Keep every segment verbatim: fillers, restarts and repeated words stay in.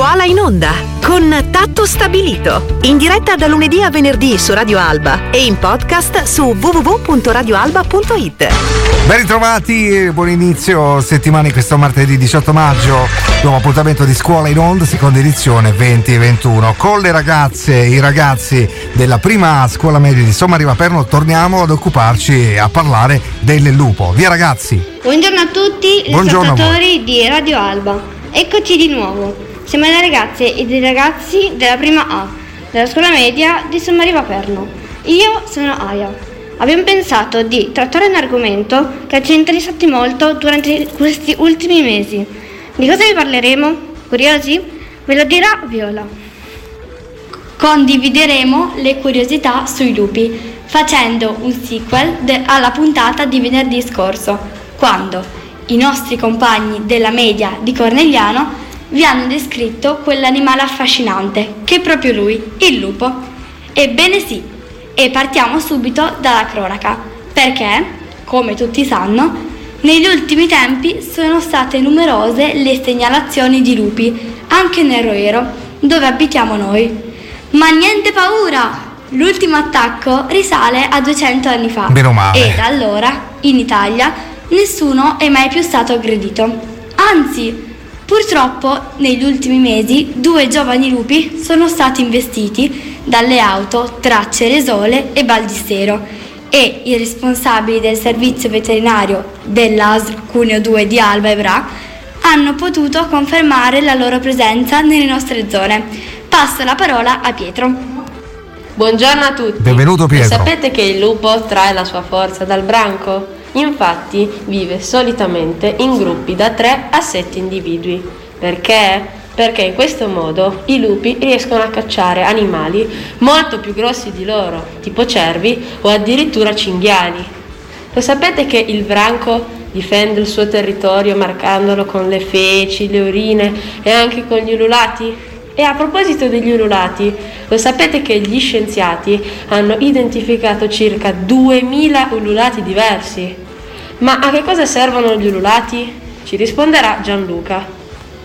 Scuola in onda con Tatto Stabilito, in diretta da lunedì a venerdì su Radio Alba e in podcast su w w w punto radio alba punto i t. Ben ritrovati, buon inizio settimana questo martedì diciotto maggio, nuovo appuntamento di Scuola in onda, seconda edizione venti ventuno. Con le ragazze e i ragazzi della prima scuola media di Somma Riva Perno torniamo ad occuparci e a parlare del lupo. Via ragazzi! Buongiorno a tutti gli ascoltatori di Radio Alba, eccoci di nuovo. Siamo le ragazze e i ragazzi della prima A, della scuola media di Somma Riva Perno. Io sono Aya. Abbiamo pensato di trattare un argomento che ci ha interessato molto durante questi ultimi mesi. Di cosa vi parleremo? Curiosi? Ve lo dirà Viola. Condivideremo le curiosità sui lupi, facendo un sequel de- alla puntata di venerdì scorso, quando i nostri compagni della media di Cornegliano vi hanno descritto quell'animale affascinante che è proprio lui, il lupo. Ebbene sì, e partiamo subito dalla cronaca, perché, come tutti sanno, negli ultimi tempi sono state numerose le segnalazioni di lupi, anche nel Roero, dove abitiamo noi. Ma niente paura! L'ultimo attacco risale a duecento anni fa. Meno male. E da allora, in Italia, nessuno è mai più stato aggredito. Anzi, purtroppo, negli ultimi mesi, due giovani lupi sono stati investiti dalle auto tra Ceresole e Baldissero e i responsabili del servizio veterinario dell'A S L Cuneo due di Alba e Bra hanno potuto confermare la loro presenza nelle nostre zone. Passo la parola a Pietro. Buongiorno a tutti. Benvenuto Pietro. Sapete che il lupo trae la sua forza dal branco? Infatti vive solitamente in gruppi da tre a sette individui. Perché? Perché in questo modo i lupi riescono a cacciare animali molto più grossi di loro, tipo cervi o addirittura cinghiali. Lo sapete che il branco difende il suo territorio marcandolo con le feci, le urine e anche con gli ululati? E a proposito degli ululati, lo sapete che gli scienziati hanno identificato circa duemila ululati diversi? Ma a che cosa servono gli ululati? Ci risponderà Gianluca.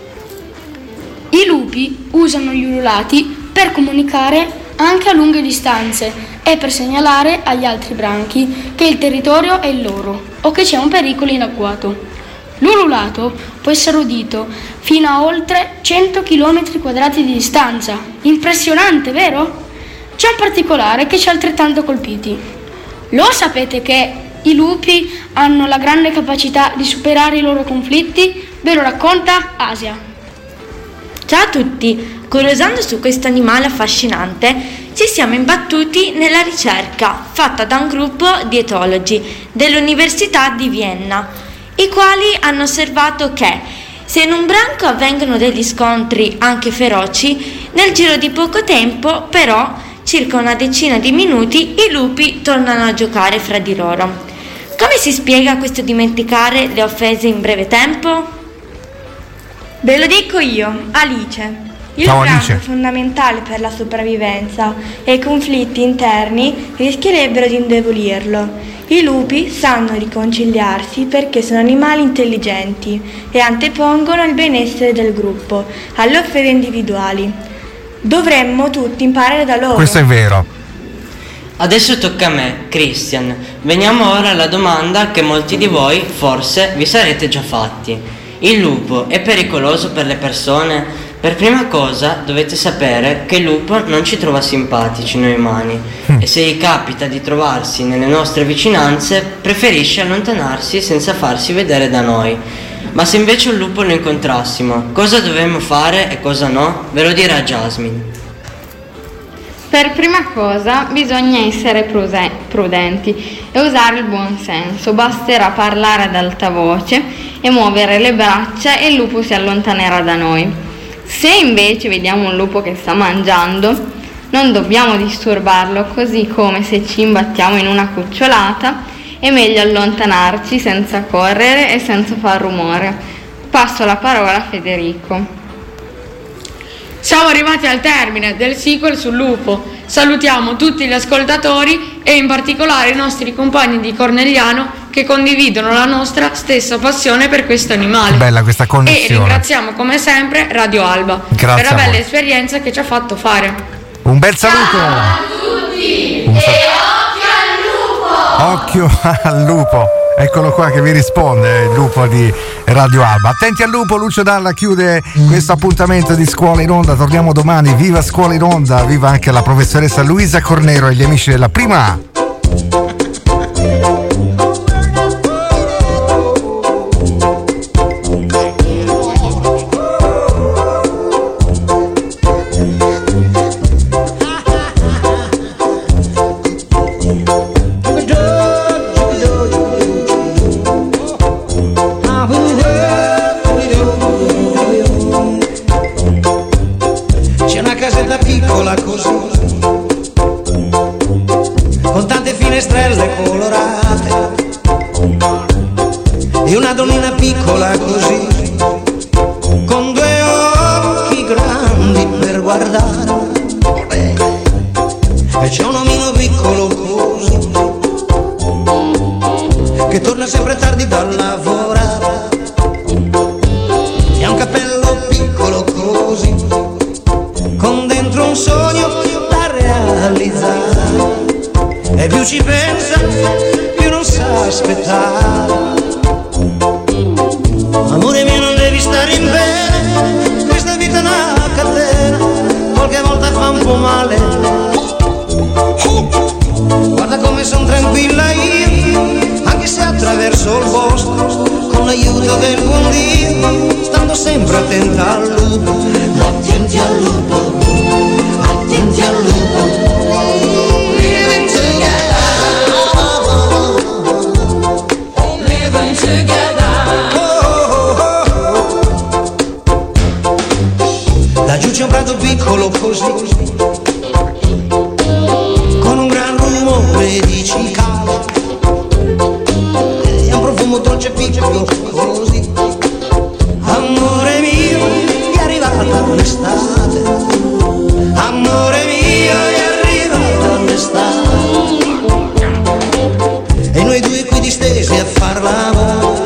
I lupi usano gli ululati per comunicare anche a lunghe distanze e per segnalare agli altri branchi che il territorio è loro o che c'è un pericolo in agguato. L'ululato può essere udito fino a oltre cento chilometri quadrati di distanza. Impressionante, vero? C'è un particolare che ci ha altrettanto colpiti. Lo sapete che i lupi hanno la grande capacità di superare i loro conflitti? Ve lo racconta Asia. Ciao a tutti! Curiosando su questo animale affascinante, ci siamo imbattuti nella ricerca fatta da un gruppo di etologi dell'Università di Vienna, i quali hanno osservato che se in un branco avvengono degli scontri anche feroci, nel giro di poco tempo, però, circa una decina di minuti, i lupi tornano a giocare fra di loro. Come si spiega questo dimenticare le offese in breve tempo? Ve lo dico io, Alice. Il Ciao, branco Alice. è fondamentale per la sopravvivenza e i conflitti interni rischierebbero di indebolirlo. I lupi sanno riconciliarsi perché sono animali intelligenti e antepongono il benessere del gruppo alle offese individuali. Dovremmo tutti imparare da loro. Questo è vero. Adesso tocca a me, Christian. Veniamo ora alla domanda che molti di voi forse vi sarete già fatti. Il lupo è pericoloso per le persone? Per prima cosa dovete sapere che il lupo non ci trova simpatici noi umani mm. e se gli capita di trovarsi nelle nostre vicinanze preferisce allontanarsi senza farsi vedere da noi. Ma se invece un lupo lo incontrassimo, cosa dovremmo fare e cosa no? Ve lo dirà Jasmine. Per prima cosa bisogna essere prudenti e usare il buon senso. Basterà parlare ad alta voce e muovere le braccia e il lupo si allontanerà da noi. Se invece vediamo un lupo che sta mangiando, non dobbiamo disturbarlo, così come se ci imbattiamo in una cucciolata è meglio allontanarci senza correre e senza far rumore. Passo la parola a Federico. Siamo arrivati al termine del sequel sul lupo. Salutiamo tutti gli ascoltatori e in particolare i nostri compagni di Cornegliano che condividono la nostra stessa passione per questo animale. Bella questa connessione. E ringraziamo come sempre Radio Alba Grazie per la bella esperienza che ci ha fatto fare. Un bel saluto. Ciao a tutti Un e sal- occhio al lupo. Occhio al lupo. Eccolo qua che vi risponde il lupo di Radio Alba. Attenti al lupo, Lucio Dalla chiude questo appuntamento di Scuola in Onda. Torniamo domani, viva Scuola in Onda, viva anche la professoressa Luisa Cornero e gli amici della Prima A. C'è una casetta piccola così, con tante finestrelle colorate, e una donnina piccola così, con due occhi grandi per guardare, e c'è un omino piccolo così, che torna sempre tardi da lavorare, e ha un cappello piccolo così, con dentro un sogno da realizzare, e più ci pensa più non sa aspettare. Amore mio, non devi stare in bene, questa vita è una catena, qualche volta fa un po' male. Guarda come son tranquilla io, anche se attraverso il bosco, con l'aiuto del buon Dio, stando sempre attenta al lupo. Attenti al lupo, attenti al lupo. Living together, living together. Oh, oh, oh. Laggiù c'è un prato piccolo così, con un gran rumore di cicale, e un profumo dolce piccolo così. Amore mio, è arrivata l'estate, amore mio, è arrivata l'estate, e noi due qui distesi a far l'amore,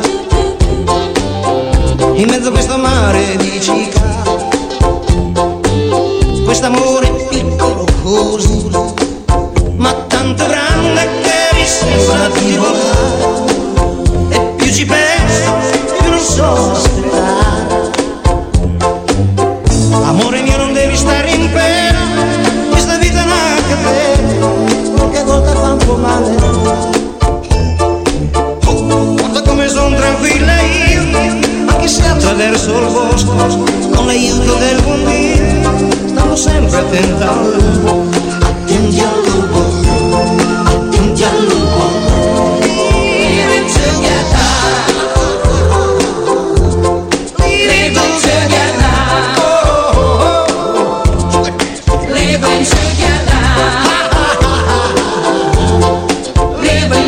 in mezzo a questo mare di cicale, quest'amore piccolo così, ma tanto grande che mi sembra di volare, e più ci penso più non so aspettare. Amore mio, non devi stare in pena, questa vita è una catena, qualche volta fa un po' male. Guarda come son tranquilla io, anche se attraverso il bosco, con l'aiuto del buon Dio, stavo sempre attenta al lupo. Attenti al lupo, attenti al lupo. Living together, living together, living together, living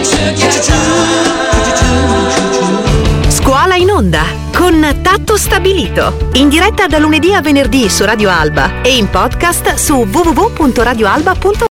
together. Scuola in Onda con Tatto Stabilito, in diretta da lunedì a venerdì su Radio Alba e in podcast su w w w punto radio alba punto